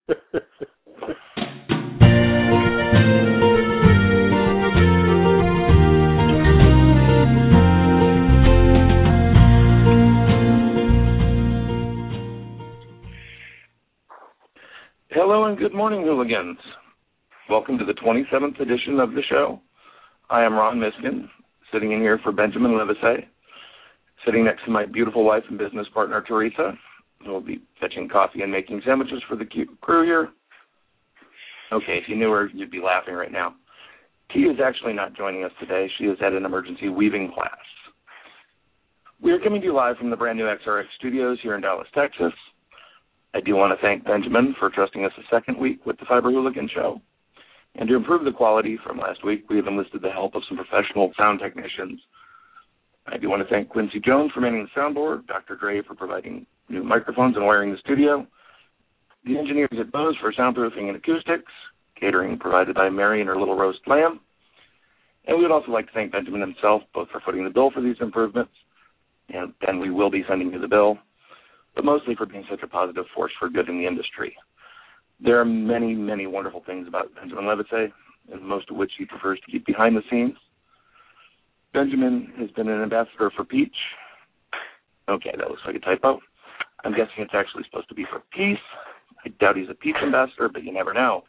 Hello and good morning, hooligans. Welcome to the 27th edition of the show. I am Ron Miskin, sitting in here for Benjamin Livesey, sitting next to my beautiful wife and business partner, Teresa, who will be fetching coffee and making sandwiches for the crew here. Okay, if you knew her, you'd be laughing right now. T is actually not joining us today. She is at an emergency weaving class. We are coming to you live from the brand new XRX studios here in Dallas, Texas. I do want to thank Benjamin for trusting us a second week with the Fiber Hooligan Show. And to improve the quality from last week, we have enlisted the help of some professional sound technicians. I do want to thank Quincy Jones for manning the soundboard, Dr. Gray for providing new microphones and wiring the studio, the engineers at Bose for soundproofing and acoustics, catering provided by Mary and her little roast lamb. And we would also like to thank Benjamin himself, both for footing the bill for these improvements, and we will be sending you the bill, but mostly for being such a positive force for good in the industry. There are many, many wonderful things about Benjamin Livesey, and most of which he prefers to keep behind the scenes. Benjamin has been an ambassador for Peach. Okay, that looks like a typo. I'm guessing it's actually supposed to be for peace. I doubt he's a peace ambassador, but you never know.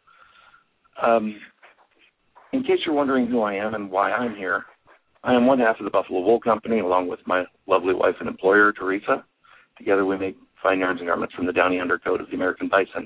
In case you're wondering who I am and why I'm here, I am one half of the Buffalo Wool Company, along with my lovely wife and employer, Teresa. Together we make fine yarns and garments from the downy undercoat of the American bison.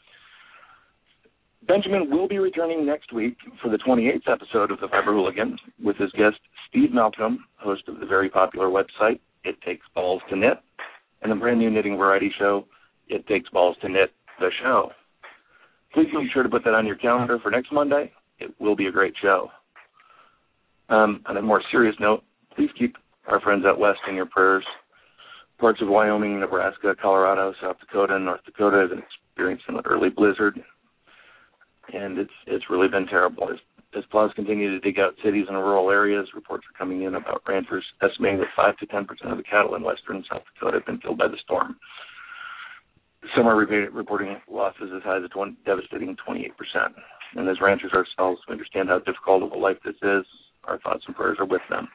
Benjamin will be returning next week for the 28th episode of the Fiber Hooligan with his guest Steve Malcolm, host of the very popular website It Takes Balls to Knit, and the brand new knitting variety show It Takes Balls to Knit, the show. Please be sure to put that on your calendar for next Monday. It will be a great show. On a more serious note, please keep our friends out west in your prayers. Parts of Wyoming, Nebraska, Colorado, South Dakota, and North Dakota have been experiencing an early blizzard, and it's really been terrible. As plows continue to dig out cities and rural areas, reports are coming in about ranchers estimating that 5 to 10% of the cattle in western South Dakota have been killed by the storm. Some are reporting losses as high as a devastating 28%. And as ranchers ourselves, we understand how difficult of a life this is. Our thoughts and prayers are with them.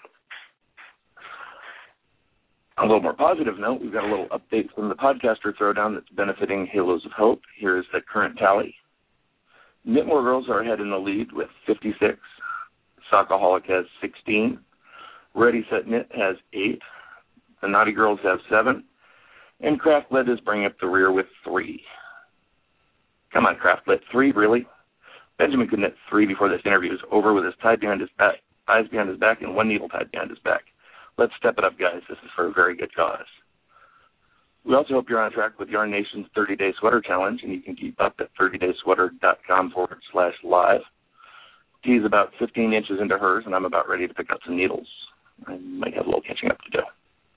On a little more positive note, we've got a little update from the Podcaster Throwdown that's benefiting Halos of Hope. Here is the current tally. Knitmore Girls are ahead in the lead with 56. Sockaholic has 16. Ready Set Knit has 8. The Naughty Girls have 7. And Craftlit is bringing up the rear with 3. Come on, Craftlit, 3, really? Benjamin could knit 3 before this interview is over with his eyes behind his back, and one needle tied behind his back. Let's step it up, guys. This is for a very good cause. We also hope you're on track with Yarn Nation's 30-Day Sweater Challenge, and you can keep up at 30daysweater.com/live. Tee's about 15 inches into hers, and I'm about ready to pick up some needles. I might have a little catching up to do.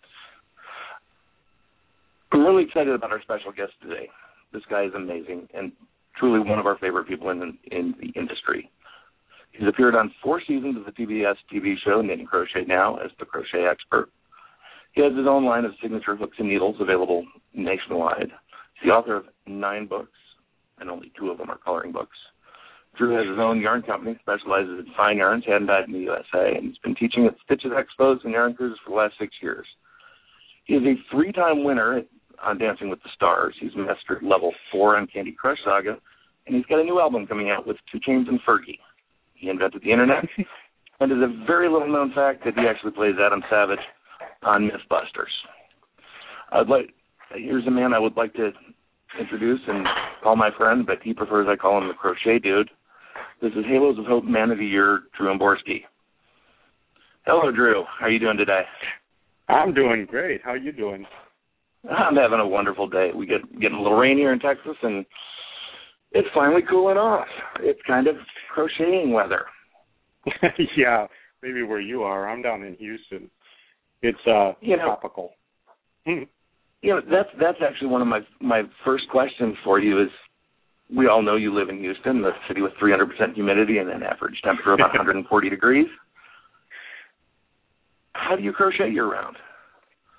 I'm really excited about our special guest today. This guy is amazing and truly one of our favorite people in the industry. He's appeared on 4 seasons of the PBS TV show Knitting Crochet Now as the crochet expert. He has his own line of signature hooks and needles available nationwide. He's the author of 9 books, and only 2 of them are coloring books. Drew has his own yarn company, specializes in fine yarns, hand-dyed in the USA, and he's been teaching at Stitches Expos and Yarn Cruises for the last 6 years. He is a 3-time winner on Dancing with the Stars. He's mastered level 4 on Candy Crush Saga, and he's got a new album coming out with 2 Chainz and Fergie. He invented the internet, and is a very little-known fact that he actually plays Adam Savage on Mythbusters. Here's a man I would like to introduce and call my friend, but he prefers I call him the Crochet Dude. This is Halos of Hope Man of the Year, Drew Amborski. Hello, Drew. How are you doing today? I'm doing great. How are you doing? I'm having a wonderful day. We getting a little rain here in Texas, and it's finally cooling off. It's kind of crocheting weather. Yeah, maybe where you are. I'm down in Houston. It's tropical. That's actually one of my first questions for you is, we all know you live in Houston, the city with 300% humidity and an average temperature of about 140 degrees. How do you crochet year-round?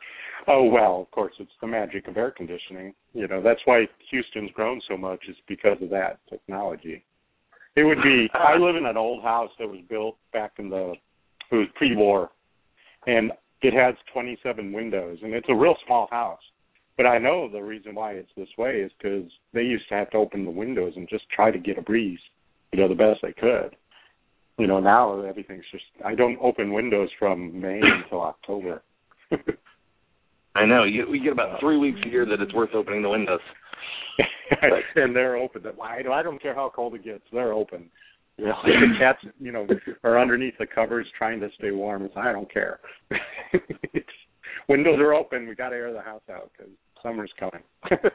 Oh, well, of course, it's the magic of air conditioning. You know, that's why Houston's grown so much, is because of that technology. It would be, I live in an old house that was built back it was pre-war, and it has 27 windows, and it's a real small house. But I know the reason why it's this way is because they used to have to open the windows and just try to get a breeze, you know, the best they could. You know, now everything's just, I don't open windows from May until October. I know. We get about 3 weeks a year that it's worth opening the windows. And they're open. I don't care how cold it gets. They're open. You know, the cats, you know, are underneath the covers trying to stay warm. I don't care. Windows are open. We got to air the house out because summer's coming.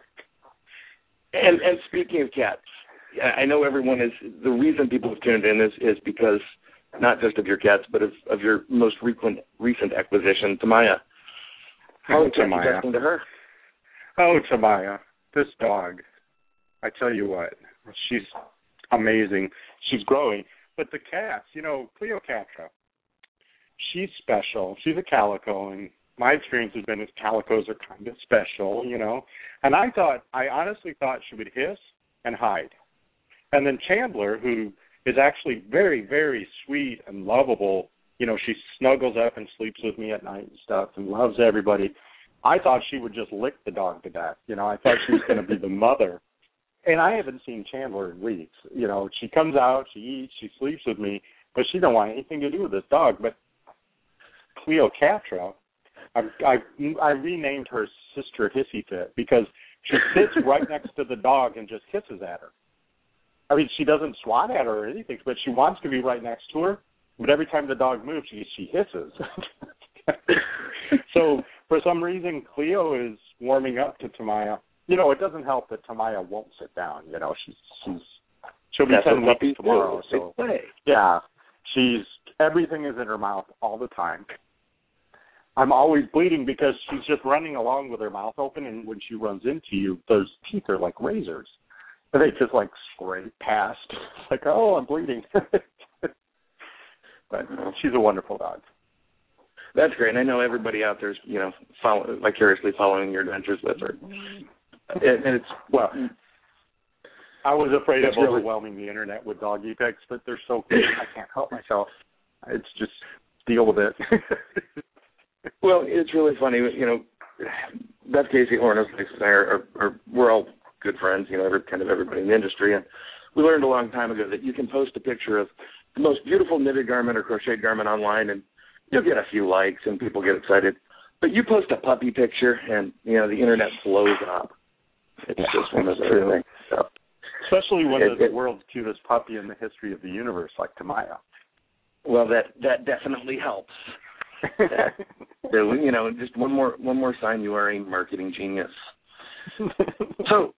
and speaking of cats, I know everyone is, the reason people have tuned in is because not just of your cats, but of your most recent acquisition, Tamaya. How are you talking to her? Oh, Tamaya, this dog, I tell you what, she's amazing. She's growing. But the cats, you know, Cleopatra, she's special. She's a calico, and my experience has been is calicos are kind of special, you know. And I honestly thought she would hiss and hide. And then Chandler, who is actually very, very sweet and lovable, you know, she snuggles up and sleeps with me at night and stuff and loves everybody. I thought she would just lick the dog to death. You know, I thought she was going to be the mother. And I haven't seen Chandler in weeks. You know, she comes out, she eats, she sleeps with me, but she don't want anything to do with this dog. But Cleopatra, I renamed her Sister Hissy Fit because she sits right next to the dog and just hisses at her. I mean, she doesn't swat at her or anything, but she wants to be right next to her. But every time the dog moves, she hisses. So for some reason, Cleo is warming up to Tamaya. You know, it doesn't help that Tamaya won't sit down. You know, she'll be 10 weeks tomorrow. So yeah, everything is in her mouth all the time. I'm always bleeding because she's just running along with her mouth open, and when she runs into you, those teeth are like razors. And they just like scrape past. It's like, oh, I'm bleeding. But she's a wonderful dog. That's great. And I know everybody out there is, you know, vicariously following your adventures with her. And it's, well, I was afraid of overwhelming the internet with doggy pics, but they're so cool. I can't help myself. It's just deal with it. Well, it's really funny. You know, Beth Casey, Ornos, and I are we're all good friends, you know, everybody in the industry. And we learned a long time ago that you can post a picture of the most beautiful knitted garment or crocheted garment online, and you'll get a few likes and people get excited. But you post a puppy picture, and, you know, the internet blows up. It's just one of those things. So, especially when there's the world's cutest puppy in the history of the universe, like Tamaya. Well, that definitely helps. You know, just one more sign you are a marketing genius. So,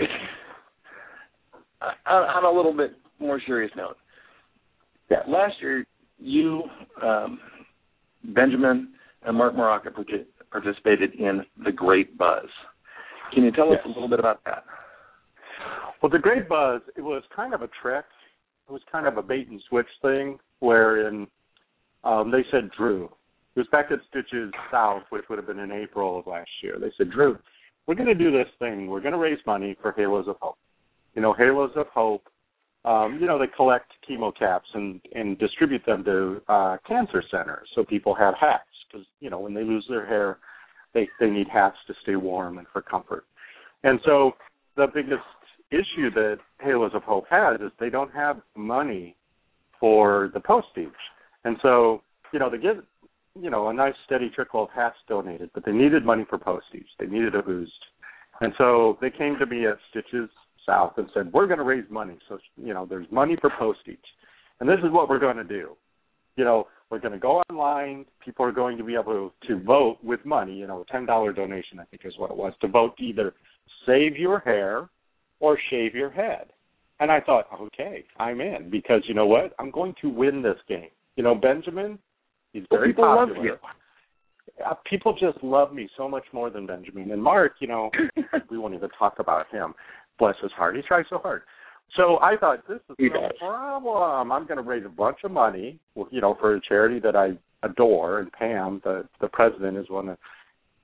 on a little bit more serious note, last year you, Benjamin, and Mark Maraca participated in The Great Buzz. Can you tell us a little bit about that? Well, The Great Buzz, it was kind of a trick. It was kind of a bait and switch thing wherein they said, Drew, it was back at Stitches South, which would have been in April of last year. They said, Drew, we're going to do this thing. We're going to raise money for Halos of Hope. You know, Halos of Hope, you know, they collect chemo caps and distribute them to cancer centers so people have hats because, you know, when they lose their hair, they need hats to stay warm and for comfort. And so the biggest issue that Halos of Hope has is they don't have money for the postage. And so, you know, they get, you know, a nice steady trickle of hats donated, but they needed money for postage. They needed a boost. And so they came to me at Stitches South and said, we're going to raise money. So, you know, there's money for postage. And this is what we're going to do. You know, we're going to go online. People are going to be able to vote with money, you know, a $10 donation, I think is what it was, to vote to either save your hair or shave your head. And I thought, okay, I'm in because, you know what, I'm going to win this game. You know, Benjamin, he's very popular. Love you. People just love me so much more than Benjamin. And Mark, you know, we won't even talk about him. Bless his heart. He tries so hard. So I thought, this is no problem. I'm going to raise a bunch of money, you know, for a charity that I adore. And Pam, the president, is one of,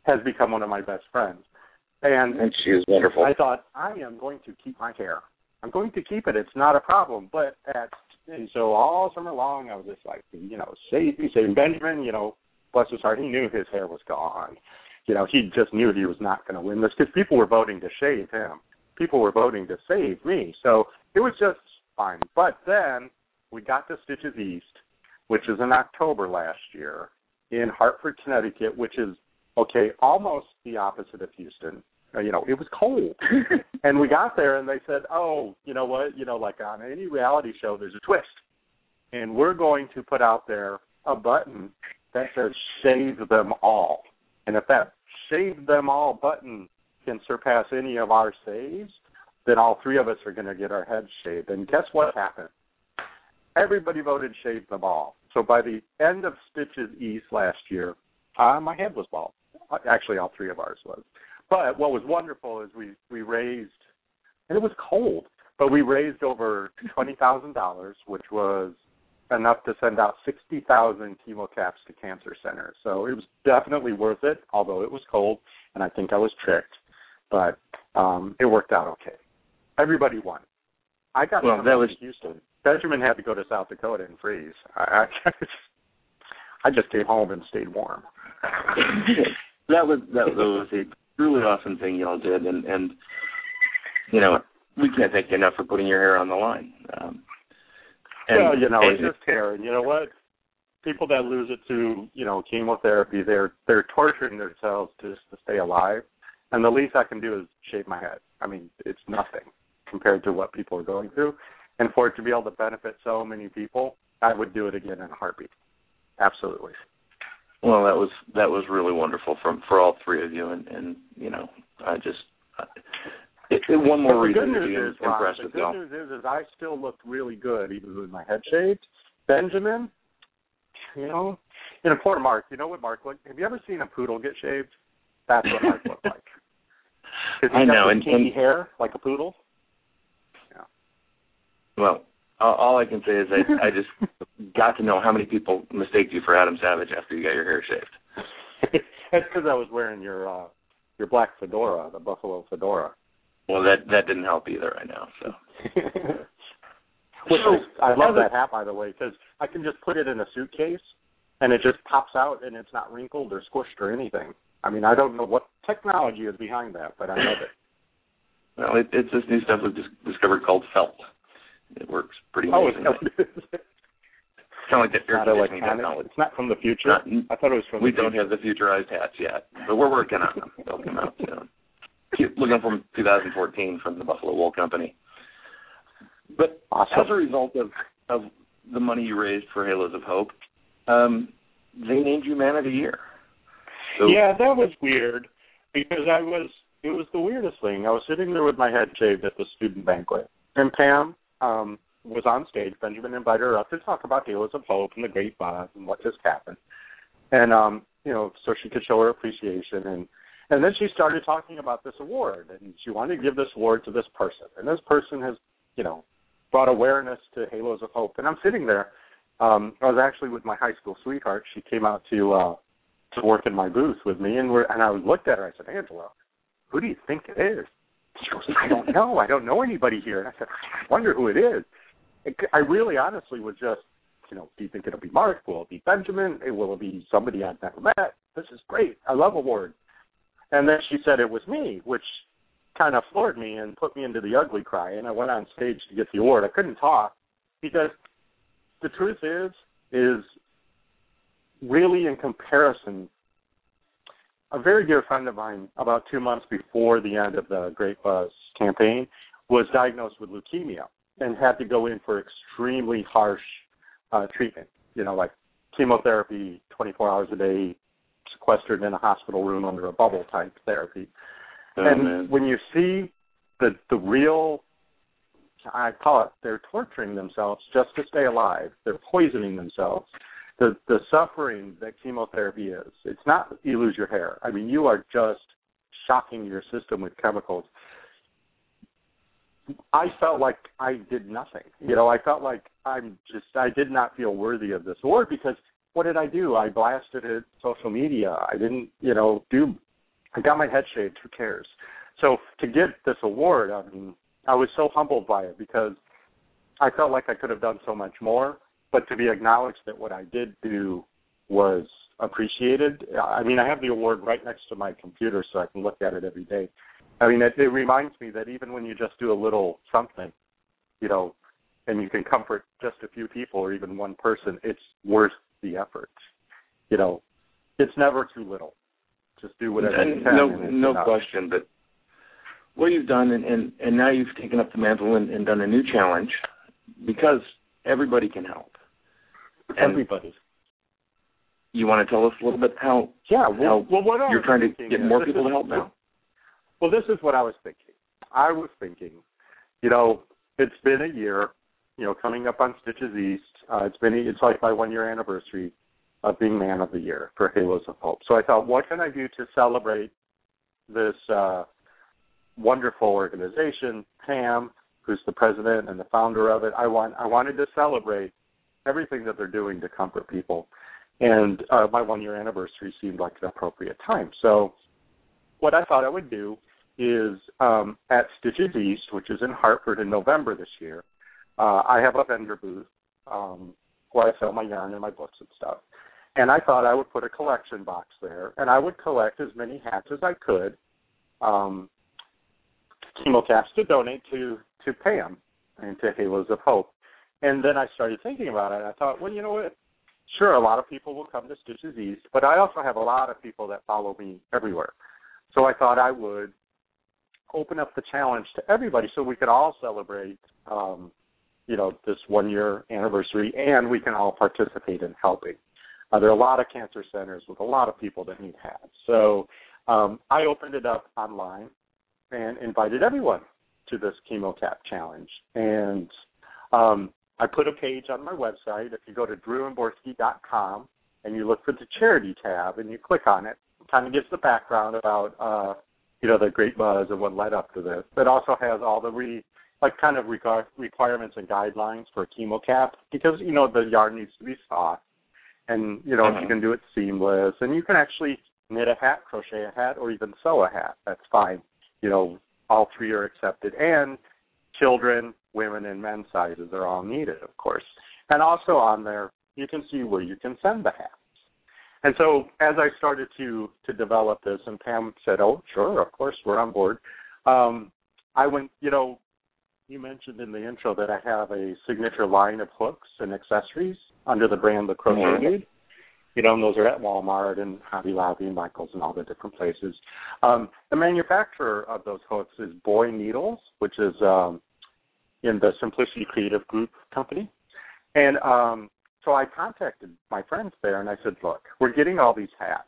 has become one of my best friends. And she is wonderful. I thought, I am going to keep my hair. I'm going to keep it. It's not a problem. And so all summer long, I was just like, saving Benjamin, bless his heart, he knew his hair was gone. He just knew he was not going to win this because people were voting to shave him. People were voting to save me. So it was just fine. But then we got to Stitches East, which is in October last year, in Hartford, Connecticut, which is, almost the opposite of Houston. It was cold. And we got there and they said, oh, you know what? Like on any reality show, there's a twist. And we're going to put out there a button that says save them all. And if that save them all button can surpass any of our saves, then all three of us are going to get our heads shaved. And guess what happened? Everybody voted save them all. So by the end of Stitches East last year, my head was bald. Actually, all three of ours was. But what was wonderful is we raised, and it was cold, but we raised over $20,000, which was enough to send out 60,000 chemo caps to cancer centers. So it was definitely worth it, although it was cold, and I think I was tricked. But it worked out okay. Everybody won. I got to Houston. Benjamin had to go to South Dakota and freeze. I just came home and stayed warm. That was a really awesome thing y'all did, and we can't thank you enough for putting your hair on the line. It's just hair, and you know what? People that lose it to chemotherapy, they're torturing themselves just to stay alive, and the least I can do is shave my head. I mean, it's nothing compared to what people are going through, and for it to be able to benefit so many people, I would do it again in a heartbeat. Absolutely. Well, that was really wonderful for all three of you, and one more reason to be impressed with y'all. The good news is I still looked really good even with my head shaved. Benjamin, poor Mark. You know what Mark looked? Have you ever seen a poodle get shaved? That's what Mark looked like. I know, and kinky hair like a poodle. Yeah. Well, all I can say is I just got to know how many people mistaked you for Adam Savage after you got your hair shaved. That's because I was wearing your black fedora, the buffalo fedora. Well, that didn't help either, I know. So. I love that hat, by the way, because I can just put it in a suitcase, and it just pops out, and it's not wrinkled or squished or anything. I mean, I don't know what technology is behind that, but I love it. Well, it's this new stuff we've discovered called felt. It works pretty amazing. It's kind of like the air conditioning technology. It's not from the future? I thought it was from the future. We don't have the futurized hats yet, but we're working on them. They'll come out soon. Keep looking from 2014 from the Buffalo Wool Company. But awesome. As a result of the money you raised for Halos of Hope, they named you Man of the Year. So, yeah, that was weird because it was the weirdest thing. I was sitting there with my head shaved at the student banquet, and Pam was on stage. Benjamin invited her up to talk about Halos of Hope and the great buzz and what just happened. And, so she could show her appreciation. And then she started talking about this award, and she wanted to give this award to this person. And this person has, brought awareness to Halos of Hope. And I'm sitting there. I was actually with my high school sweetheart. She came out to work in my booth with me, and I looked at her. I said, Angela, who do you think it is? She goes, I don't know. I don't know anybody here. And I said, I wonder who it is. I really honestly was just, do you think it'll be Mark? Will it be Benjamin? Will it be somebody I've never met? This is great. I love awards. And then she said it was me, which kind of floored me and put me into the ugly cry. And I went on stage to get the award. I couldn't talk because the truth is really in comparison, a very dear friend of mine about 2 months before the end of the Great Buzz campaign was diagnosed with leukemia and had to go in for extremely harsh treatment, like chemotherapy 24 hours a day, sequestered in a hospital room under a bubble type therapy. When you see the real, I call it, they're torturing themselves just to stay alive. They're poisoning themselves. The suffering that chemotherapy is, it's not that you lose your hair. I mean, you are just shocking your system with chemicals. I felt like I did nothing. I felt like I did not feel worthy of this award because what did I do? I blasted it social media. I didn't, do I got my head shaved. Who cares? So to get this award, I mean, I was so humbled by it because I felt like I could have done so much more, but to be acknowledged that what I did do was appreciated. I mean, I have the award right next to my computer so I can look at it every day. I mean, it reminds me that even when you just do a little something, you know, and you can comfort just a few people or even one person, it's worth the effort. You know, it's never too little. Just do whatever you can. No question, but what you've done, and now you've taken up the mantle and done a new challenge because everybody can help. Everybody. You want to tell us a little bit how what you're trying to get more people to help now? Well, this is what I was thinking. I was thinking, you know, it's been a year, you know, coming up on Stitches East. It's like my 1-year anniversary of being Man of the Year for Halos of Hope. So I thought, what can I do to celebrate this wonderful organization? Pam, who's the president and the founder of it, I wanted to celebrate everything that they're doing to comfort people. And my 1-year anniversary seemed like an appropriate time. So what I thought I would do is at Stitches East, which is in Hartford in November this year, I have a vendor booth where I sell my yarn and my books and stuff. And I thought I would put a collection box there, and I would collect as many hats as I could, chemo caps to donate to Pam and to Halos of Hope. And then I started thinking about it. I thought, well, you know what? Sure, a lot of people will come to Stitches East, but I also have a lot of people that follow me everywhere. So I thought I would open up the challenge to everybody so we could all celebrate, you know, this 1-year anniversary, and we can all participate in helping. There are a lot of cancer centers with a lot of people that need hats. So I opened it up online and invited everyone to this chemo cap challenge. And I put a page on my website. If you go to drewandborski.com and you look for the charity tab and you click on it, it kind of gives the background about, you know, the great buzz and what led up to this. It also has all the requirements and guidelines for a chemo cap because, you know, the yarn needs to be soft. And, you know, you can do it seamless. And you can actually knit a hat, crochet a hat, or even sew a hat. That's fine. You know, all three are accepted. And children, women, and men's sizes are all needed, of course. And also on there, you can see where you can send the hats. And so as I started to develop this, and Pam said, oh, sure, of course, we're on board, I went, you know, you mentioned in the intro that I have a signature line of hooks and accessories under the brand The Crochet Dude. You know, and those are at Walmart and Hobby Lobby and Michael's and all the different places. The manufacturer of those hooks is Boy Needles, which is in the Simplicity Creative Group company. And so I contacted my friends there, and I said, look, we're getting all these hats,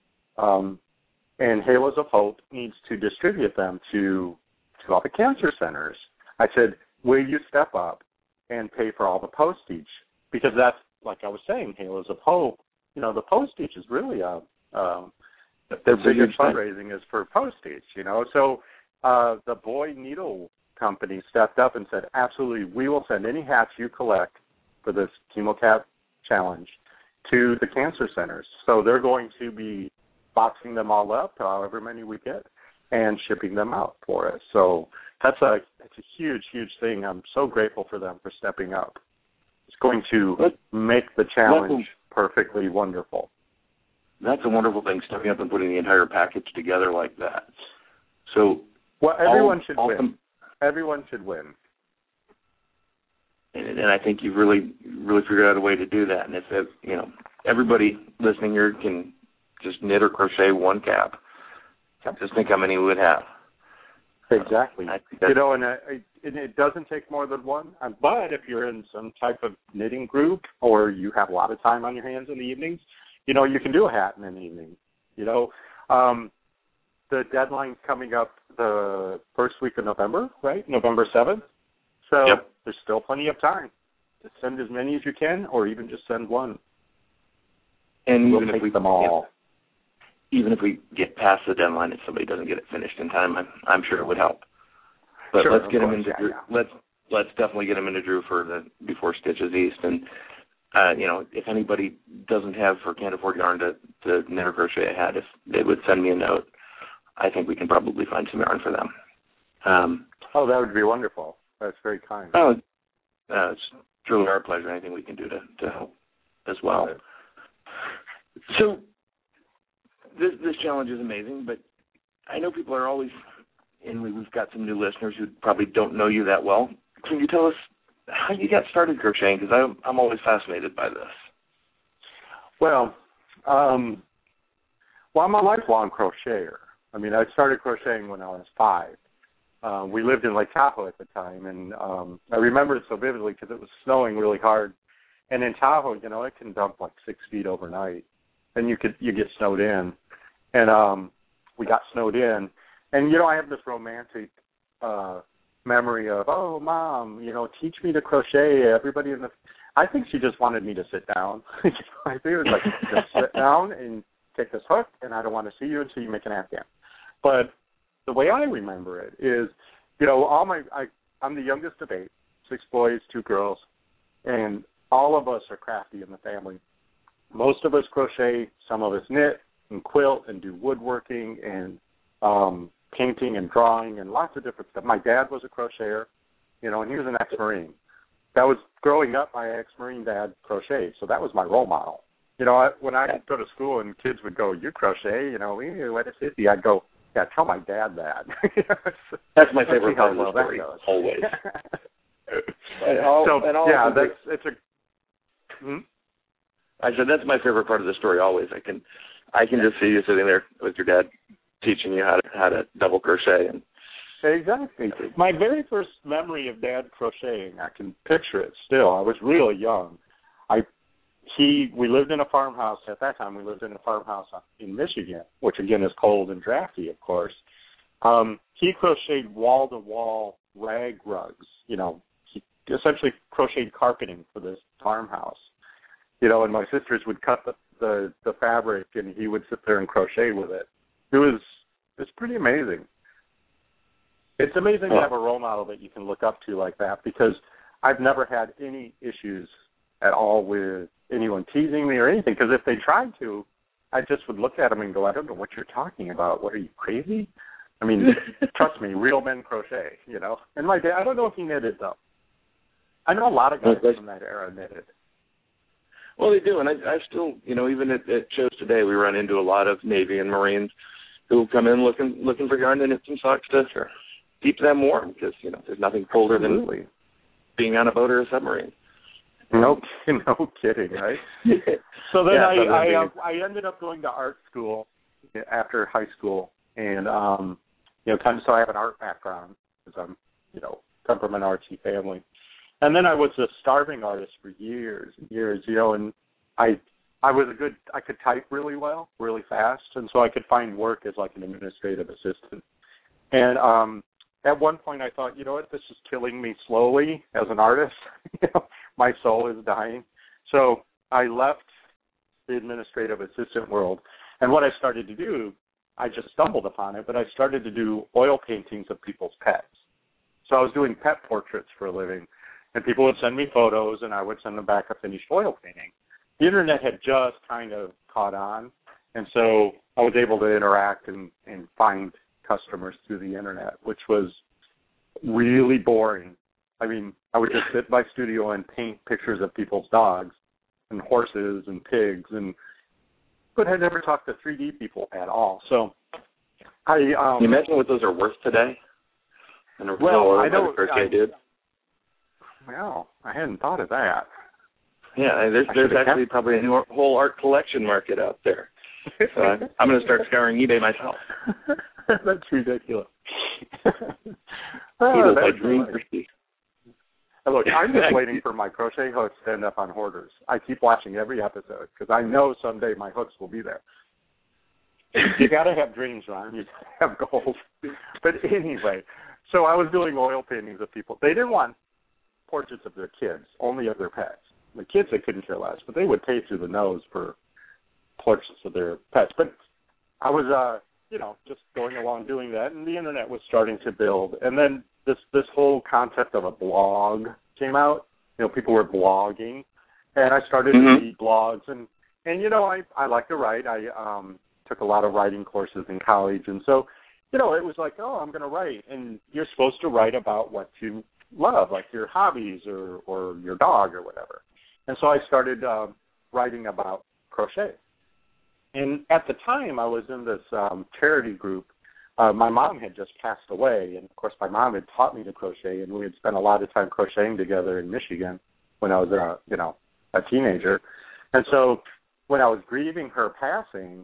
and Halos of Hope needs to distribute them to all the cancer centers. I said, will you step up and pay for all the postage? Because that's, like I was saying, Halos of Hope, you know, the postage is really their biggest fundraising is for postage, you know. So the Boy Needle company stepped up and said, absolutely, we will send any hats you collect for this chemo cap challenge to the cancer centers. So they're going to be boxing them all up, however many we get, and shipping them out for us. So that's a huge, huge thing. I'm so grateful for them for stepping up. It's going to make the challenge perfectly wonderful. That's a wonderful thing, stepping up and putting the entire package together like that. So, well, everyone should win. Everyone should win. And I think you've really figured out a way to do that. And if you know, everybody listening here can just knit or crochet one cap, just think how many we would have. Exactly. You know, and it doesn't take more than one. But if you're in some type of knitting group or you have a lot of time on your hands in the evenings, you know, you can do a hat in an evening. You know, the deadline's coming up the first week of November, right? November 7th. So there's still plenty of time to send as many as you can, or even just send one. And we'll take them all. Even if we get past the deadline, if somebody doesn't get it finished in time, I'm sure it would help. But sure, let's get them into Drew. Let's definitely get them into Drew for before Stitches East. And you know, if anybody doesn't have or can't afford yarn to knit or crochet a hat, if they would send me a note, I think we can probably find some yarn for them. That would be wonderful. That's very kind. It's truly our pleasure. Anything we can do to help as well. So this challenge is amazing, but I know people are always, and we've got some new listeners who probably don't know you that well. Can you tell us how you got started crocheting? Because I'm always fascinated by this. Well, I'm a lifelong crocheter. I mean, I started crocheting when I was 5. We lived in Lake Tahoe at the time, and I remember it so vividly because it was snowing really hard. And in Tahoe, it can dump like 6 feet overnight, and you get snowed in. And we got snowed in, and I have this romantic memory of, oh, Mom, teach me to crochet. Everybody I think she just wanted me to sit down. I think it was like, just sit down and take this hook, and I don't want to see you until you make an Afghan. But the way I remember it is, I'm the youngest of 8, 6 boys, 2 girls, and all of us are crafty in the family. Most of us crochet, some of us knit and quilt and do woodworking and painting and drawing and lots of different stuff. My dad was a crocheter, and he was an ex-Marine. That was growing up, my ex-Marine dad crocheted, so that was my role model. When I go to school and kids would go, you crochet, what is it? I'd go, yeah, tell my dad that. That's my favorite part of the story, always. I said that's my favorite part of the story always. I can just see you sitting there with your dad teaching you how to double crochet. Exactly. My very first memory of Dad crocheting, I can picture it still. I was really young. We lived in a farmhouse. At that time, we lived in a farmhouse in Michigan, which, again, is cold and drafty, of course. He crocheted wall-to-wall rag rugs. He essentially crocheted carpeting for this farmhouse. And my sisters would cut the fabric, and he would sit there and crochet with it. It's pretty amazing. It's amazing to have a role model that you can look up to like that, because I've never had any issues at all with anyone teasing me or anything, because if they tried to, I just would look at them and go, I don't know what you're talking about. What, are you crazy? I mean, trust me, real men crochet, And my dad, I don't know if he knitted, though. I know a lot of guys from that era knitted. Well, they do, and I still, even at shows today, we run into a lot of Navy and Marines who come in looking for yarn to knit some socks to keep them warm, because, there's nothing colder than being on a boat or a submarine. No kidding, right? So then I ended up going to art school after high school, and so I have an art background because I'm come from an artsy family, and then I was a starving artist for years and years, and I could type really well, really fast, and so I could find work as like an administrative assistant, and at one point I thought, this is killing me slowly as an artist. My soul is dying. So I left the administrative assistant world. And what I started to do, I just stumbled upon it, but I started to do oil paintings of people's pets. So I was doing pet portraits for a living. And people would send me photos, and I would send them back a finished oil painting. The Internet had just kind of caught on. And so I was able to interact and find customers through the Internet, which was really boring. I mean, I would just sit in my studio and paint pictures of people's dogs and horses and pigs, but I never talked to 3D people at all. So can you imagine what those are worth today? And I know crochet did. Well, I hadn't thought of that. Yeah, there's actually probably a whole art collection market out there. So I'm going to start scouring eBay myself. That's ridiculous. Look, I'm just waiting for my crochet hooks to end up on Hoarders. I keep watching every episode because I know someday my hooks will be there. You got to have dreams, Ron. You got to have goals. But anyway, so I was doing oil paintings of people. They didn't want portraits of their kids, only of their pets. The kids, they couldn't care less, but they would pay through the nose for portraits of their pets. But I was, just going along doing that, and the Internet was starting to build. And then this whole concept of a blog came out. People were blogging, and I started to read blogs. And I like to write. I took a lot of writing courses in college, and so it was like, oh, I'm going to write. And you're supposed to write about what you love, like your hobbies or your dog or whatever. And so I started writing about crochet. And at the time, I was in this charity group. My mom had just passed away, and, of course, my mom had taught me to crochet, and we had spent a lot of time crocheting together in Michigan when I was, a teenager. And so when I was grieving her passing,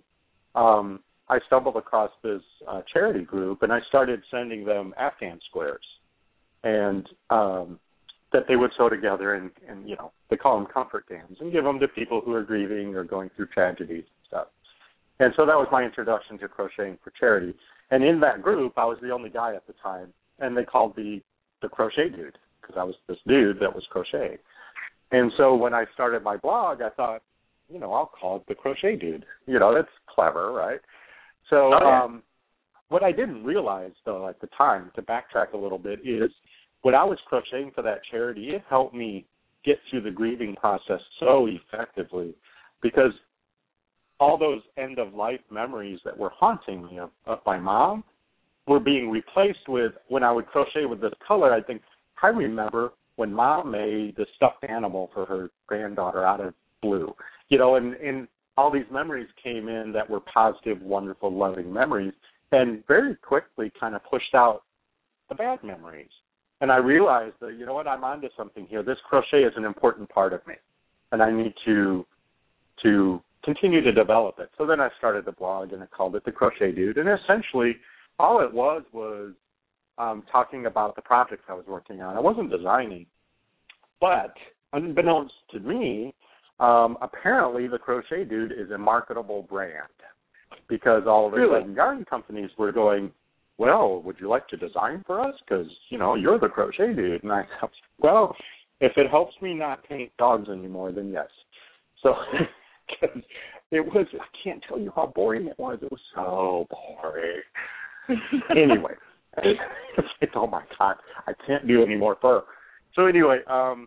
I stumbled across this charity group, and I started sending them Afghan squares, and that they would sew together, and they call them comfort gams, and give them to people who are grieving or going through tragedies and stuff. And so that was my introduction to crocheting for charity. And in that group, I was the only guy at the time, and they called me the crochet dude because I was this dude that was crocheting. And so when I started my blog, I thought, I'll call it the crochet dude. That's clever, right? So what I didn't realize, though, at the time, to backtrack a little bit, is when I was crocheting for that charity, it helped me get through the grieving process so effectively because all those end-of-life memories that were haunting me of my mom were being replaced with, when I would crochet with this color, I remember when Mom made the stuffed animal for her granddaughter out of blue. And all these memories came in that were positive, wonderful, loving memories, and very quickly kind of pushed out the bad memories. And I realized that, I'm onto something here. This crochet is an important part of me, and I need to continue to develop it. So then I started the blog, and I called it The Crochet Dude. And essentially, all it was talking about the projects I was working on. I wasn't designing. But unbeknownst to me, apparently The Crochet Dude is a marketable brand because all of the yarn companies were going, well, would you like to design for us? Because, you're the crochet dude. And I thought, well, if it helps me not paint dogs anymore, then yes. So it was, I can't tell you how boring it was. It was so boring. Anyway, oh my God, I can't do any more fur. So anyway,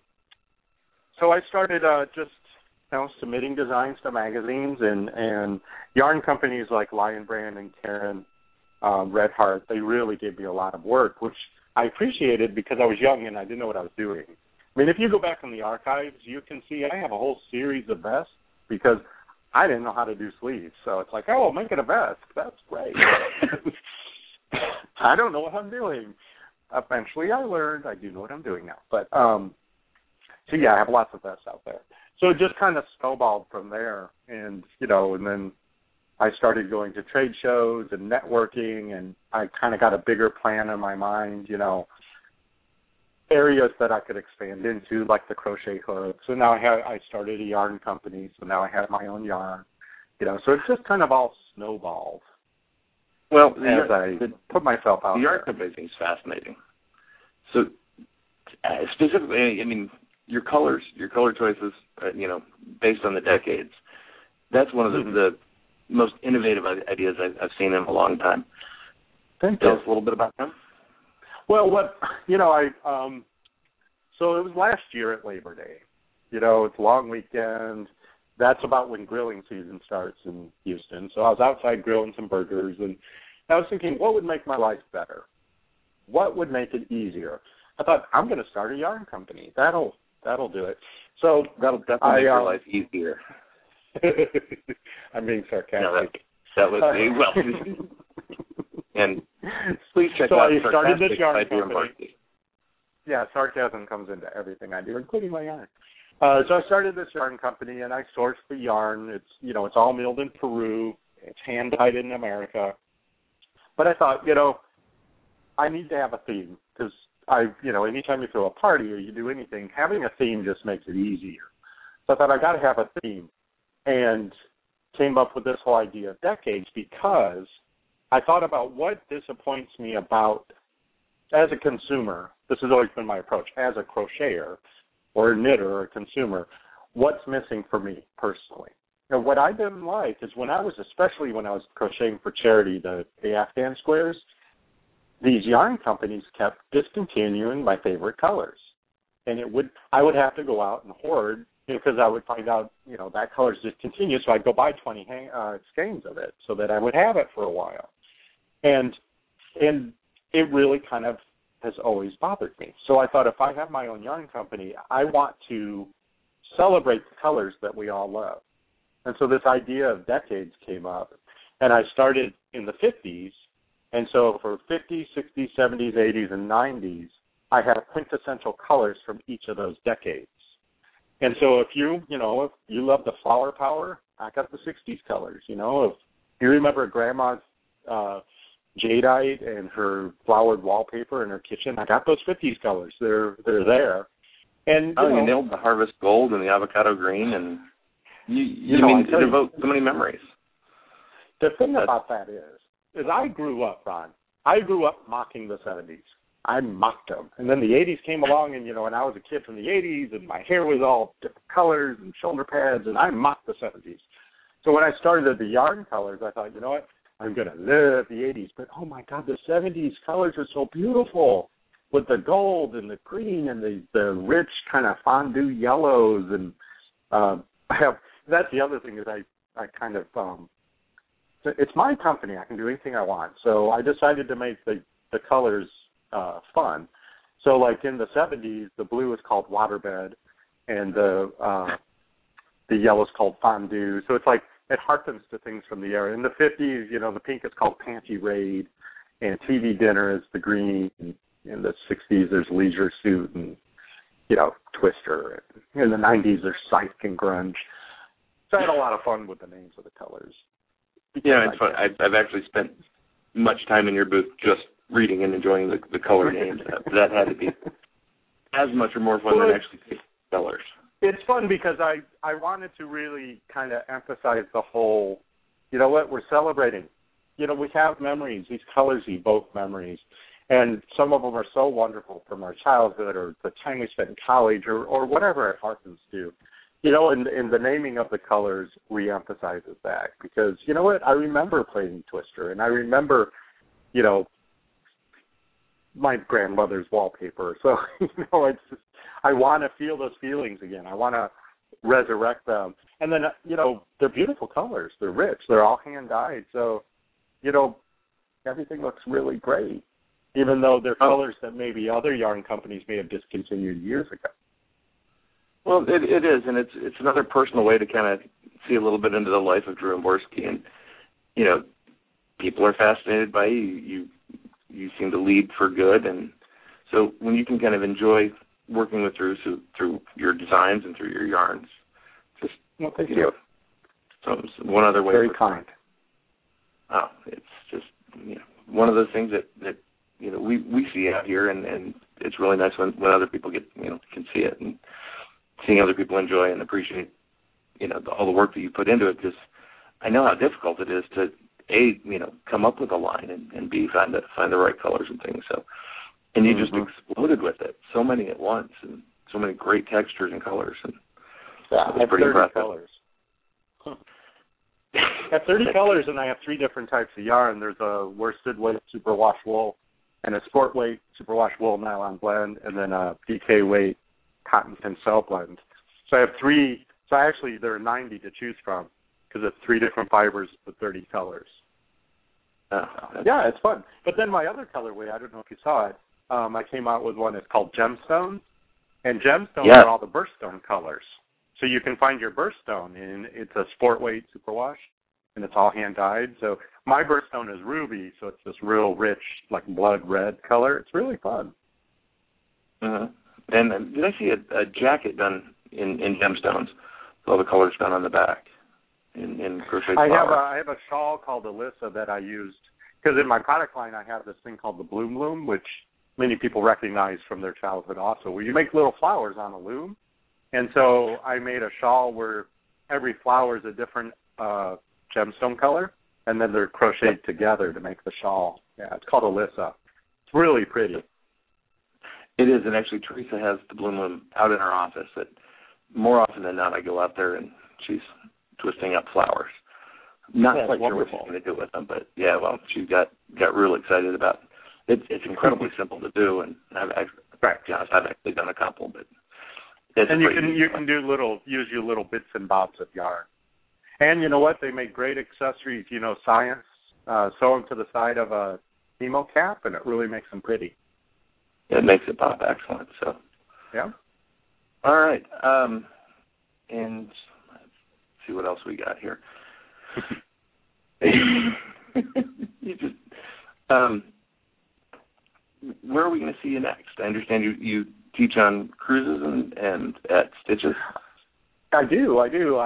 so I started just submitting designs to magazines and yarn companies like Lion Brand and Karen, Red Heart. They really gave me a lot of work, which I appreciated because I was young and I didn't know what I was doing. I mean, if you go back in the archives, you can see I have a whole series of vests because I didn't know how to do sleeves. So it's like, oh, make it a vest. That's great. I don't know what I'm doing. Eventually I learned I do know what I'm doing now. But, so yeah, I have lots of vests out there. So it just kind of snowballed from there. And, and then I started going to trade shows and networking, and I kind of got a bigger plan in my mind, areas that I could expand into, like the crochet hook. So now I started a yarn company, so now I have my own yarn, so it's just kind of all snowballed. Well, as I put myself out there. The yarn company thing is fascinating. So specifically, I mean, your color choices, based on the decades, that's one of the most innovative ideas I've seen in a long time. Thank you. Tell us a little bit about them. Well, so it was last year at Labor Day. It's a long weekend. That's about when grilling season starts in Houston. So I was outside grilling some burgers, and I was thinking, what would make my life better? What would make it easier? I thought, I'm going to start a yarn company. That'll do it. So that'll definitely make your life easier. I'm being sarcastic. No, that was well. And please check out I started this yarn company. Marcy. Yeah, sarcasm comes into everything I do, including my yarn. So I started this yarn company, and I source the yarn. It's it's all milled in Peru. It's hand dyed in America. But I thought, I need to have a theme because anytime you throw a party or you do anything, having a theme just makes it easier. So I thought I got to have a theme, and came up with this whole idea of decades because I thought about what disappoints me about, as a consumer, this has always been my approach, as a crocheter or a knitter or a consumer, what's missing for me personally. What I didn't like is especially when I was crocheting for charity, the Afghan squares, these yarn companies kept discontinuing my favorite colors. And I would have to go out and hoard because I would find out, that color's discontinued, so I'd go buy 20 skeins of it so that I would have it for a while. And And it really kind of has always bothered me. So I thought, if I have my own yarn company, I want to celebrate the colors that we all love. And so this idea of decades came up, and I started in the 50s. And so for 50s, 60s, 70s, 80s, and 90s, I had quintessential colors from each of those decades. And so if you love the flower power, I got the 60s colors. If you remember Grandma's jadeite and her flowered wallpaper in her kitchen, I got those 50s colors. They're there. And you nailed the harvest gold and the avocado green, and you evoke so many memories. The thing about that is I grew up, Ron. I grew up mocking the 70s. I mocked them. And then the 80s came along, and, and I was a kid from the 80s, and my hair was all different colors and shoulder pads, and I mocked the 70s. So when I started the yarn colors, I thought, you know what, I'm going to live the 80s. But, oh, my God, the 70s colors are so beautiful with the gold and the green and the rich kind of fondue yellows. And that's the other thing is I kind of it's my company. I can do anything I want. So I decided to make the colors fun. So like in the 70s, the blue is called waterbed, and the yellow is called fondue. So it's like it harkens to things from the era. In the 50s, the pink is called panty raid, and TV dinner is the green. In the 60s, there's leisure suit and Twister. And in the 90s, there's psych and grunge. So I had a lot of fun with the names of the colors. Yeah, it's fun. I've actually spent much time in your booth just reading and enjoying the color names. That had to be as much or more fun than actually picking colors. It's fun because I wanted to really kind of emphasize the whole, we're celebrating. We have memories. These colors evoke memories. And some of them are so wonderful from our childhood or the time we spent in college or whatever it harkens to. And the naming of the colors re-emphasizes that because, I remember playing Twister, and I remember, my grandmother's wallpaper. So, it's just, I want to feel those feelings again. I want to resurrect them. And then, they're beautiful colors. They're rich. They're all hand-dyed. So, everything looks really great, even though they're colors that maybe other yarn companies may have discontinued years ago. Well, it is, and it's another personal way to kind of see a little bit into the life of Drew Emborski. And, people are fascinated by you. You seem to lead for good, and so when you can kind of enjoy working with Drew through your designs and through your yarns, just thank you. So one other way. Very kind. Oh, it's just one of those things that we see out here, and it's really nice when other people can see it, and seeing other people enjoy and appreciate all the work that you put into it, because I know how difficult it is to come up with a line and B, find the right colors and things. So, and you just exploded with it, so many at once, and so many great textures and colors. And I have 30 colors. I have 30 colors, and I have 3 different types of yarn. There's a worsted weight superwash wool, and a sport weight superwash wool nylon blend, and then a PK weight cotton tencel blend. So I have 3. So actually, there are 90 to choose from, because it's 3 different fibers with 30 colors. Yeah, it's fun. But then my other colorway, I don't know if you saw it, I came out with one that's called Gemstones, and Gemstones are all the birthstone colors. So you can find your birthstone, and it's a sport weight superwash, and it's all hand-dyed. So my birthstone is ruby, so it's this real rich, like blood red color. It's really fun. Uh-huh. And did I see a jacket done in gemstones with all the colors done on the back? In crochet flower. I have a shawl called Alyssa that I used, because in my product line I have this thing called the Bloom Loom, which many people recognize from their childhood also, where you make little flowers on a loom. And so I made a shawl where every flower is a different gemstone color, and then they're crocheted together to make the shawl. Yeah, it's called Alyssa. It's really pretty. It is, and actually Teresa has the Bloom Loom out in her office. That more often than not I go out there and she's twisting up flowers. Not quite sure what she's going to do with them, but she's got real excited about it. It's incredibly simple to do, and I've actually done a couple, but and you can use your little bits and bobs of yarn. And you know what? They make great accessories. Science, sew them to the side of a Nemo cap, and it really makes them pretty. It makes it pop excellent. So, yeah. All right, and let's see what else we got here. You just, where are we going to see you next? I understand you teach on cruises and at Stitches. I do.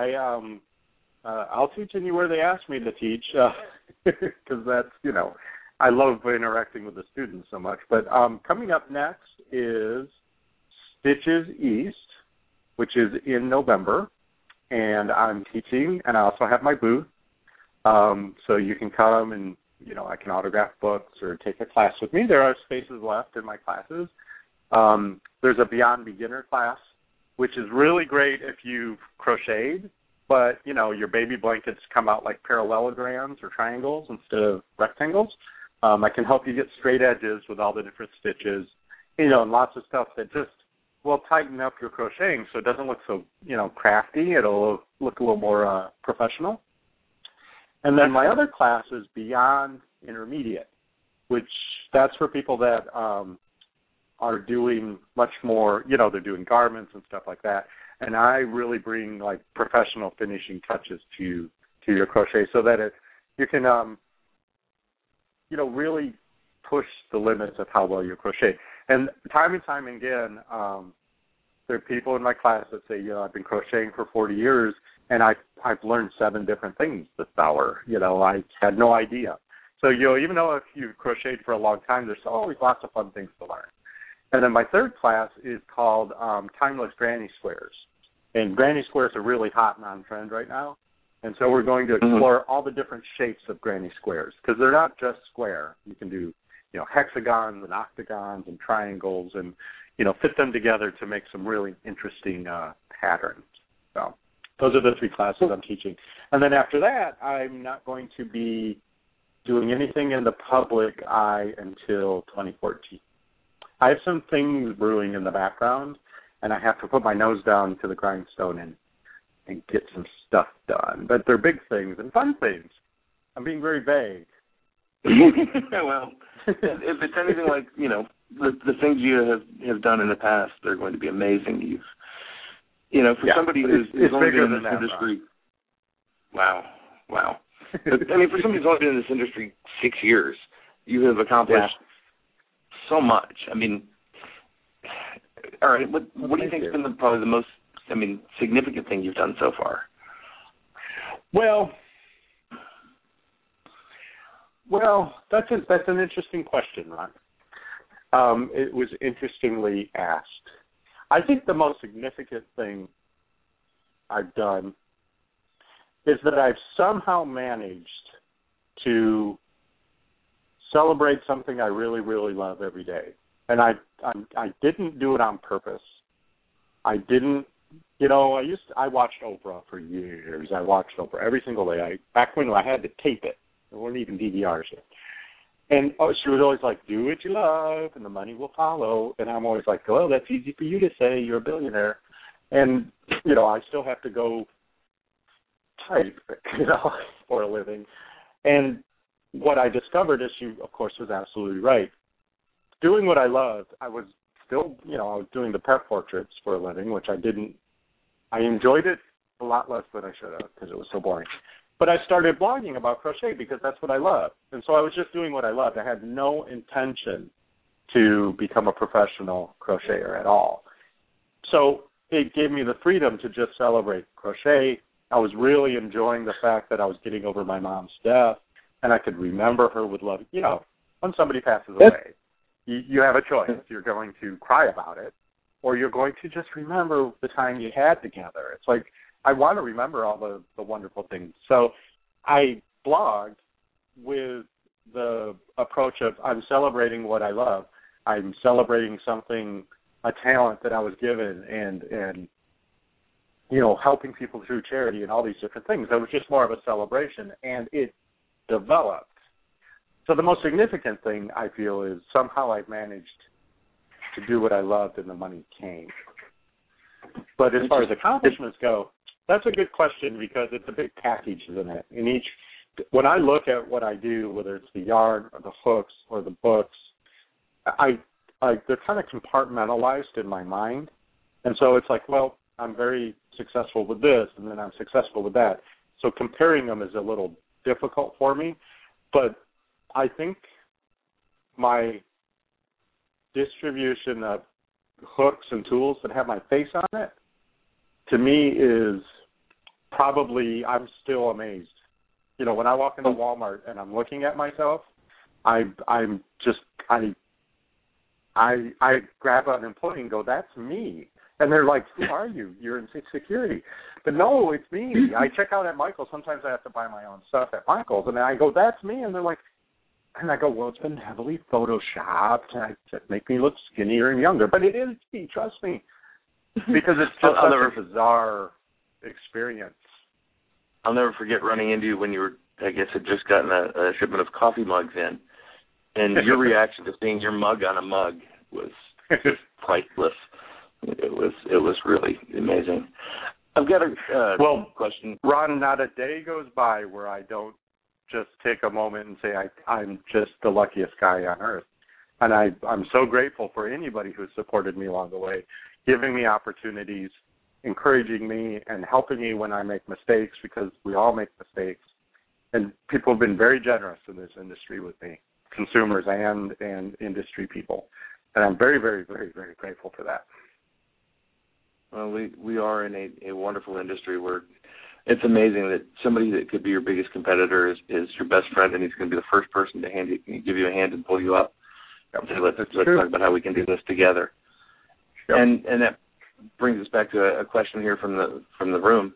I'll teach anywhere they ask me to teach, because that's, I love interacting with the students so much. But coming up next is Stitches East, which is in November, and I'm teaching, and I also have my booth, so you can come and, I can autograph books or take a class with me. There are spaces left in my classes. There's a Beyond Beginner class, which is really great if you've crocheted, but, your baby blankets come out like parallelograms or triangles instead of rectangles. I can help you get straight edges with all the different stitches, and lots of stuff that just will tighten up your crocheting so it doesn't look so, crafty. It'll look a little more professional. And then my other class is Beyond Intermediate, which that's for people that are doing much more, they're doing garments and stuff like that. And I really bring like professional finishing touches to your crochet so that you can, really push the limits of how well you crochet. And time again, there are people in my class that say, I've been crocheting for 40 years and I've learned 7 different things this hour. I had no idea. So, even though if you've crocheted for a long time, there's always lots of fun things to learn. And then my third class is called Timeless Granny Squares. And granny squares are really hot and on trend right now. And so we're going to explore all the different shapes of granny squares, because they're not just square. You can do, hexagons and octagons and triangles and, fit them together to make some really interesting patterns. So those are the 3 classes I'm teaching. And then after that, I'm not going to be doing anything in the public eye until 2014. I have some things brewing in the background, and I have to put my nose down to the grindstone and get some stuff done. But they're big things and fun things. I'm being very vague. Well, if it's anything like, the things you have done in the past, they're going to be amazing. For somebody who's only been in this industry, wow. For somebody who's only been in this industry 6 years, you have accomplished so much. All right, what do you think has been probably the most, significant thing you've done so far? Well, that's an interesting question, Ron. It was interestingly asked. I think the most significant thing I've done is that I've somehow managed to celebrate something I really, really love every day. And I didn't do it on purpose. I didn't, I watched Oprah for years. I watched Oprah every single day. Back when I had to tape it. There weren't even DVRs yet. And she was always like, do what you love and the money will follow. And I'm always like, well, that's easy for you to say. You're a billionaire. And, I still have to go type, for a living. And what I discovered is she, of course, was absolutely right. Doing what I loved, I was still, I was doing the pet portraits for a living, which I enjoyed it a lot less than I should have because it was so boring. But I started blogging about crochet because that's what I love. And so I was just doing what I loved. I had no intention to become a professional crocheter at all. So it gave me the freedom to just celebrate crochet. I was really enjoying the fact that I was getting over my mom's death, and I could remember her with love. When somebody passes away, you have a choice. You're going to cry about it, or you're going to just remember the time you had together. It's like, I want to remember all the wonderful things. So I blogged with the approach of I'm celebrating what I love. I'm celebrating something, a talent that I was given, and helping people through charity and all these different things. It was just more of a celebration, and it developed. So the most significant thing, I feel, is somehow I've managed to do what I loved and the money came. But as far as accomplishments go, that's a good question because it's a big package, isn't it? And when I look at what I do, whether it's the yarn or the hooks or the books, they're kind of compartmentalized in my mind. And so it's like, well, I'm very successful with this, and then I'm successful with that. So comparing them is a little difficult for me. But I think my distribution of hooks and tools that have my face on it, to me, is probably, I'm still amazed. You know, when I walk into Walmart and I'm looking at myself, I grab an employee and go, that's me. And they're like, who are you? You're in security. But no, it's me. I check out at Michael's. Sometimes I have to buy my own stuff at Michael's. And I go, that's me. And they're like, and I go, well, it's been heavily photoshopped to make me look skinnier and younger. But it is me, trust me. Because it's just such a bizarre experience. I'll never forget running into you when you were, I guess, had just gotten a shipment of coffee mugs in. And your reaction to seeing your mug on a mug was priceless. It was really amazing. I've got a question. Ron, not a day goes by where I don't just take a moment and say I'm just the luckiest guy on earth. And I'm so grateful for anybody who's supported me along the way, giving me opportunities, encouraging me, and helping me when I make mistakes, because we all make mistakes. And people have been very generous in this industry with me, consumers and industry people. And I'm very, very, very, very grateful for that. Well, we are in a wonderful industry where it's amazing that somebody that could be your biggest competitor is your best friend, and he's going to be the first person to give you a hand and pull you up. And say, let's talk about how we can do this together. Yep. And that brings us back to a question here from the room.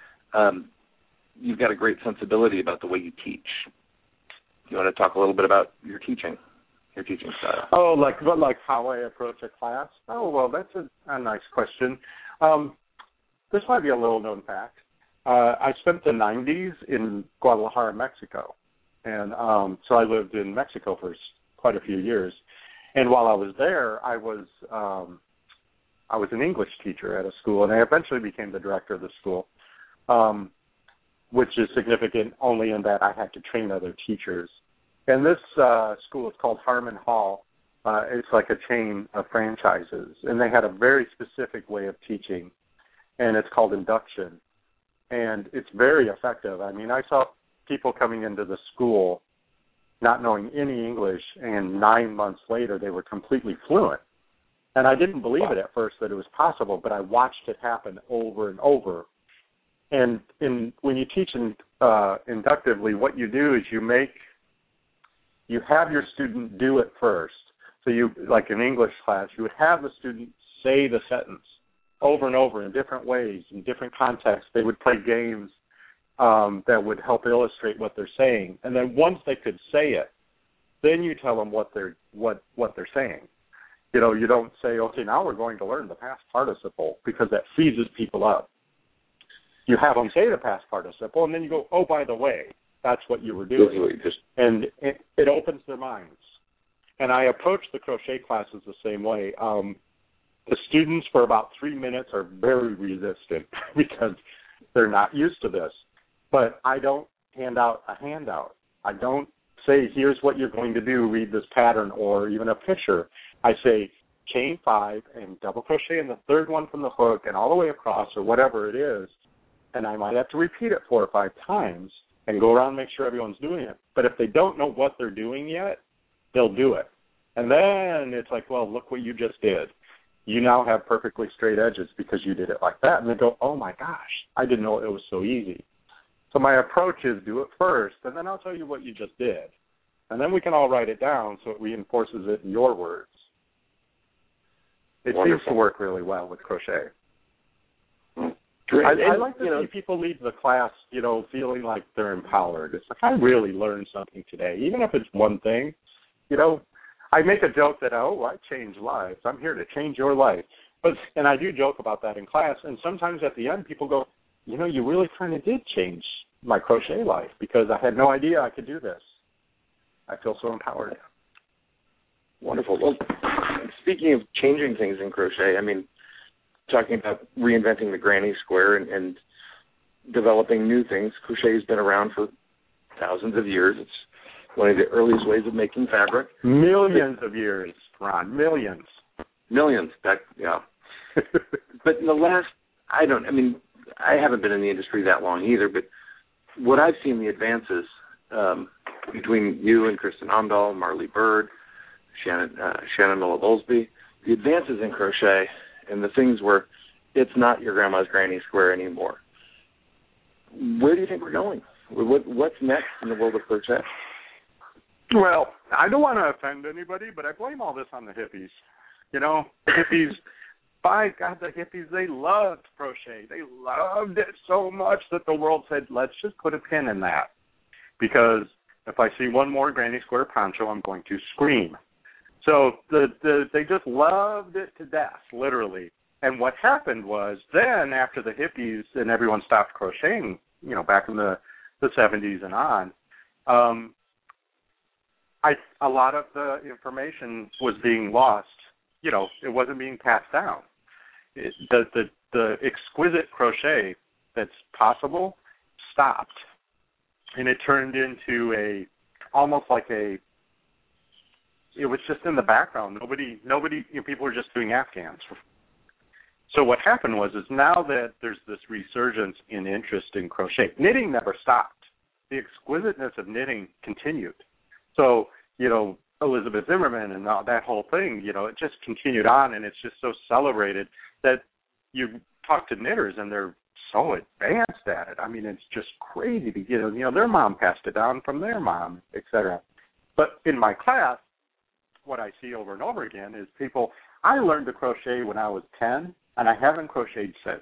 You've got a great sensibility about the way you teach. You want to talk a little bit about your teaching style? Oh, like how I approach a class? Oh, well, that's a nice question. This might be a little-known fact. I spent the 90s in Guadalajara, Mexico. And so I lived in Mexico for quite a few years. And while I was there, I was an English teacher at a school, and I eventually became the director of the school, which is significant only in that I had to train other teachers. And this school is called Harmon Hall. It's like a chain of franchises, and they had a very specific way of teaching, and it's called induction. And it's very effective. I mean, I saw people coming into the school not knowing any English, and 9 months later they were completely fluent. And I didn't believe it at first that it was possible, but I watched it happen over and over. And when you teach inductively, what you do is you have your student do it first. So you, like in English class, you would have the student say the sentence over and over in different ways, in different contexts. They would play games that would help illustrate what they're saying. And then once they could say it, then you tell them what they're saying. You know, you don't say, okay, now we're going to learn the past participle, because that freezes people up. You have them say the past participle, and then you go, oh, by the way, that's what you were doing. And it opens their minds. And I approach the crochet classes the same way. The students for about 3 minutes are very resistant because they're not used to this. But I don't hand out a handout. I don't say, here's what you're going to do, read this pattern, or even a picture. I say, chain 5 and double crochet in the third one from the hook and all the way across, or whatever it is. And I might have to repeat it 4 or 5 times and go around and make sure everyone's doing it. But if they don't know what they're doing yet, they'll do it. And then it's like, well, look what you just did. You now have perfectly straight edges because you did it like that. And they go, oh, my gosh, I didn't know it was so easy. So my approach is do it first, and then I'll tell you what you just did. And then we can all write it down so it reinforces it in your words. It seems to work really well with crochet. Great. I like to see people leave the class, feeling like they're empowered. It's like, I really learned something today, even if it's one thing. I make a joke that, I change lives. I'm here to change your life. And I do joke about that in class, and sometimes at the end people go, you really kind of did change my crochet life because I had no idea I could do this. I feel so empowered. Wonderful. Well, speaking of changing things in crochet, talking about reinventing the granny square and developing new things, crochet has been around for thousands of years. It's one of the earliest ways of making fabric. Millions of years, Ron, millions. Millions, yeah. But in the last, I haven't been in the industry that long either, but what I've seen the advances between you and Kristen Omdahl, Marley Bird, Shannon Miller-Bowlesby, the advances in crochet and the things where it's not your grandma's granny square anymore. Where do you think we're going? What's next in the world of crochet? Well, I don't want to offend anybody, but I blame all this on the hippies. You know, hippies, by God, the hippies, they loved crochet. They loved it so much that the world said, let's just put a pin in that. Because if I see one more granny square poncho, I'm going to scream. So they just loved it to death, literally. And what happened was then after the hippies and everyone stopped crocheting, you know, back in the 70s and on, a lot of the information was being lost. You know, it wasn't being passed down. The exquisite crochet that's possible stopped. And it turned into almost like it was just in the background. Nobody, you know, people were just doing Afghans. So what happened was now that there's this resurgence in interest in crochet, knitting never stopped. The exquisiteness of knitting continued. So, you know, Elizabeth Zimmerman and all that whole thing, you know, it just continued on, and it's just so celebrated that you talk to knitters and they're so advanced at it. I mean, it's just crazy to get, you know, their mom passed it down from their mom, et cetera. But in my class, what I see over and over again is people, I learned to crochet when I was 10, and I haven't crocheted since.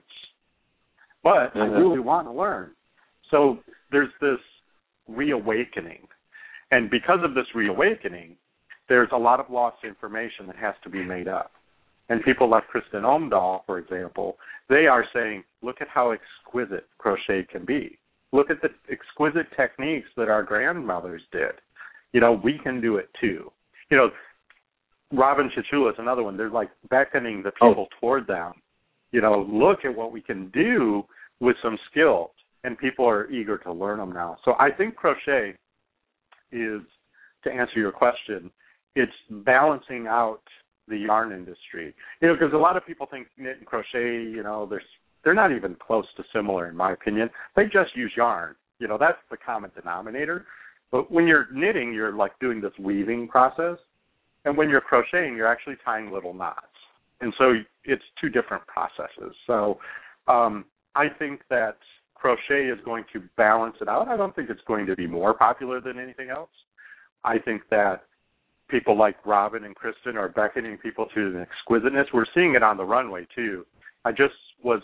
But I really want to learn. So there's this reawakening. And because of this reawakening, there's a lot of lost information that has to be made up. And people like Kristen Omdahl, for example, they are saying, look at how exquisite crochet can be. Look at the exquisite techniques that our grandmothers did. You know, we can do it too. You know, Robin Chichula is another one. They're like beckoning the people toward them. You know, look at what we can do with some skill. And people are eager to learn them now. So I think crochet is, to answer your question, it's balancing out the yarn industry. You know, because a lot of people think knit and crochet, you know, they're not even close to similar, in my opinion. They just use yarn. You know, that's the common denominator. But when you're knitting, you're like doing this weaving process. And when you're crocheting, you're actually tying little knots. And so it's two different processes. So I think that crochet is going to balance it out. I don't think it's going to be more popular than anything else. I think that people like Robin and Kristen are beckoning people to an exquisiteness. We're seeing it on the runway, too. I just was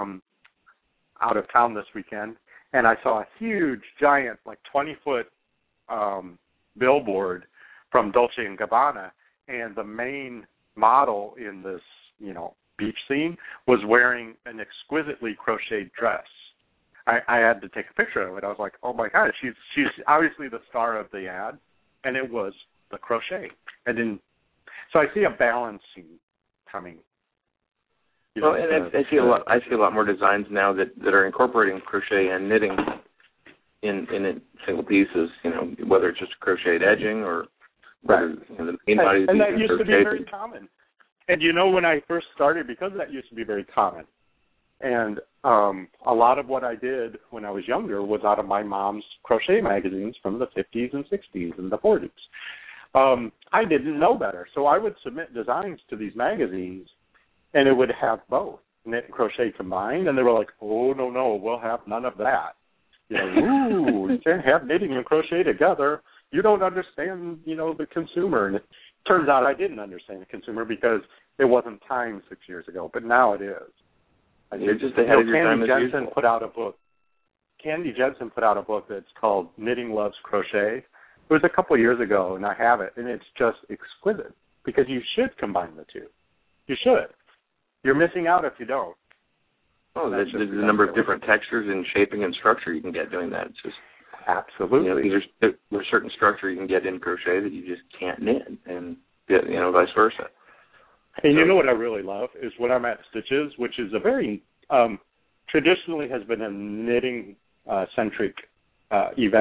out of town this weekend, and I saw a huge, giant, like 20-foot billboard from Dolce & Gabbana, and the main model in this, you know, beach scene was wearing an exquisitely crocheted dress. I had to take a picture of it. I was like, oh, my God, she's obviously the star of the ad, and it was the crochet. And then, so I see a balancing coming. You know, and I see a lot more designs now that are incorporating crochet and knitting in single pieces. You know, whether it's just crocheted edging or whether, you know, the main body. And that used to be very common. And you know, when I first started, because that used to be very common, and a lot of what I did when I was younger was out of my mom's crochet magazines from the 50s and 60s and the 40s. I didn't know better, so I would submit designs to these magazines, and it would have both knit and crochet combined, and they were like, oh, no, we'll have none of that. You know, ooh, you can't have knitting and crochet together. You don't understand, you know, the consumer. And it turns out I didn't understand the consumer because it wasn't time 6 years ago, but now it is. You're just ahead of your time. Candy Jensen put out a book. Candy Jensen put out a book that's called Knitting Loves Crochet. It was a couple of years ago, and I have it, and it's just exquisite because you should combine the two. You should. You're missing out if you don't. Oh, there's a number of different textures and shaping and structure you can get doing that. It's just absolutely. You know, there's certain structure you can get in crochet that you just can't knit, and you know, vice versa. And you know what I really love is when I'm at Stitches, which is a very traditionally has been a knitting centric event.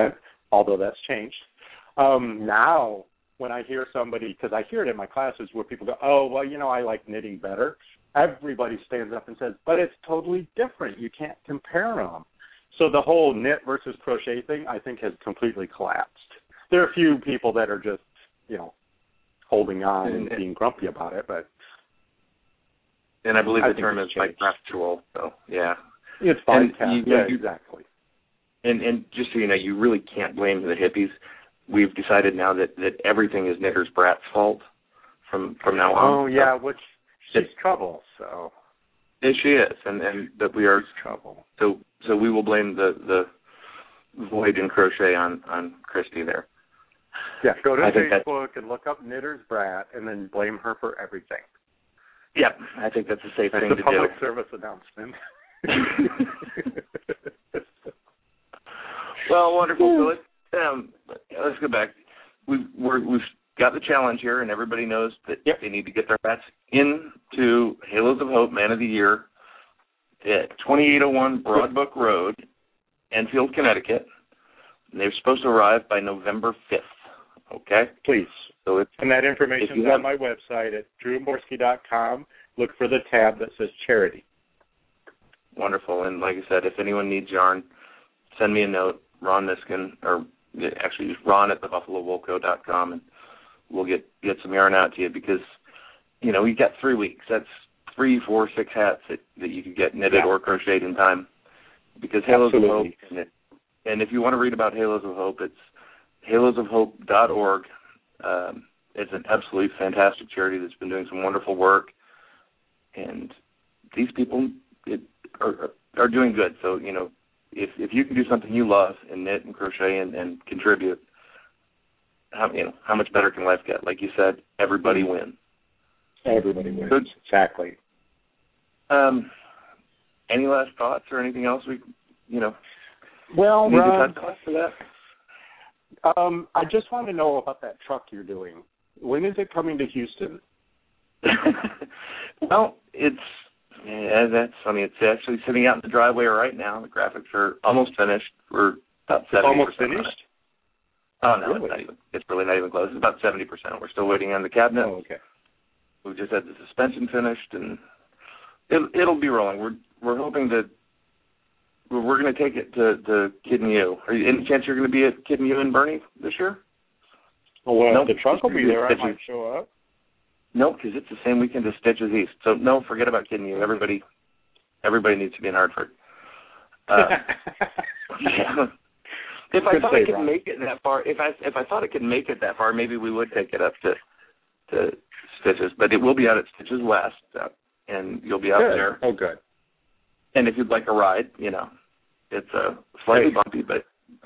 although that's changed. Now, when I hear somebody, because I hear it in my classes where people go, oh, well, I like knitting better. Everybody stands up and says, but it's totally different. You can't compare them. So the whole knit versus crochet thing, I think, has completely collapsed. There are a few people that are just, holding on and being grumpy about it, but. And I believe the term is bicraftual, so yeah. It's bicraftual, yeah, exactly. And just so you know, you really can't blame the hippies. We've decided now that everything is Knitter's Brat's fault from now on. Oh, yeah, which she's trouble, so. Yeah, she is, and that we are trouble. So we will blame the void in crochet on Christy there. Yeah, go to Facebook and look up Knitter's Brat and then blame her for everything. Yep, I think that's a safe thing to do. It's a public service announcement. Well, wonderful. So let's go back. We've got the challenge here, and everybody knows that they need to get their bats into Halos of Hope Man of the Year at 2801 Broadbrook Road, Enfield, Connecticut. And they're supposed to arrive by November 5th. Okay? Please. So and that information is on my website at drewmorski.com. Look for the tab that says charity. Wonderful. And like I said, if anyone needs yarn, send me a note, Ron Miskin, or actually just Ron at thebuffalowoolco.com, and we'll get some yarn out to you because, you got 3 weeks. That's 3, 4, 6 hats that you could get knitted or crocheted in time. Because Halos of Hope, and if you want to read about Halos of Hope, it's halosofhope.org. It's an absolutely fantastic charity that's been doing some wonderful work, and these people are doing good. So, if you can do something you love and knit and crochet and contribute, how much better can life get? Like you said, everybody wins. Everybody wins. Good. Exactly. Any last thoughts or anything else we, well, need to touch on for that? I just want to know about that truck you're doing. When is it coming to Houston? Well, that's funny. It's actually sitting out in the driveway right now. The graphics are almost finished. We're about 70%. Almost finished? Oh, no, really? It's really not even close. It's about 70%. We're still waiting on the cabinet. Oh, okay. We just had the suspension finished, and it'll be rolling. We're hoping that we're going to take it to Kid and You. Are you any chance you're going to be at Kid and You in Bernie this year? Well, nope. The truck will be there. I might show up. No, because it's the same weekend as Stitches East. So, no, forget about Kid and You. Everybody needs to be in Hartford. Yeah. If I thought I could make it that far, if I thought I could make it that far, maybe we would take it up to Stitches. But it will be out at Stitches West, and you'll be out there. Oh, good. And if you'd like a ride, it's slightly bumpy, but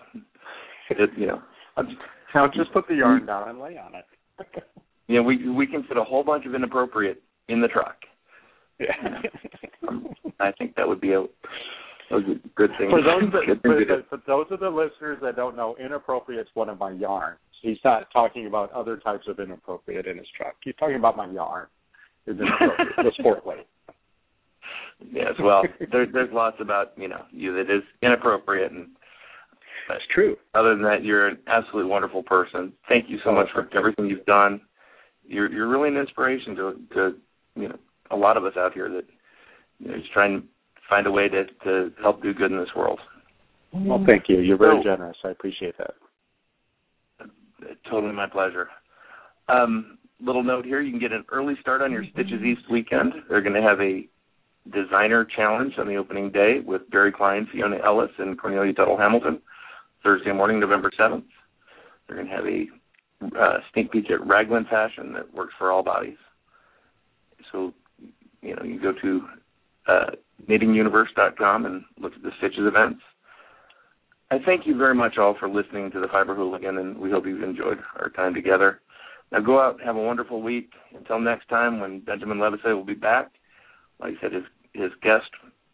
I'll just put the yarn down and lay on it. We can fit a whole bunch of inappropriate in the truck. Yeah. I think that would be a good thing. For those of the listeners that don't know, inappropriate is one of my yarns. He's not talking about other types of inappropriate in his truck. He's talking about my yarn. Is inappropriate, the sport weight. Yes, well, there's lots about you that is inappropriate, and that's true. Other than that, you're an absolutely wonderful person. Thank you so much for everything you've done. You're really an inspiration to a lot of us out here that just trying to find a way to help do good in this world. Well, thank you. You're very generous. I appreciate that. Totally my pleasure. Little note here: you can get an early start on your Stitches East weekend. They're going to have a designer challenge on the opening day with Barry Klein, Fiona Ellis, and Cornelia Tuttle Hamilton, Thursday morning, November 7th. They're going to have a sneak peek at raglan fashion that works for all bodies. So, you go to knittinguniverse.com and look at the Stitches events. I thank you very much all for listening to the Fiber Hooligan, and we hope you've enjoyed our time together. Now go out and have a wonderful week. Until next time when Benjamin Levesey will be back. Like I said, his guest,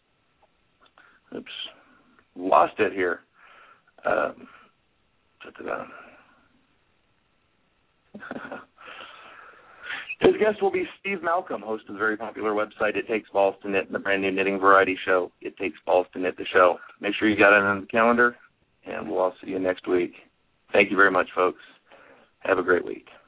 lost it here. His guest will be Steve Malcolm, host of the very popular website It Takes Balls to Knit and the brand new knitting variety show, It Takes Balls to Knit the Show. Make sure you got it on the calendar, and we'll all see you next week. Thank you very much, folks. Have a great week.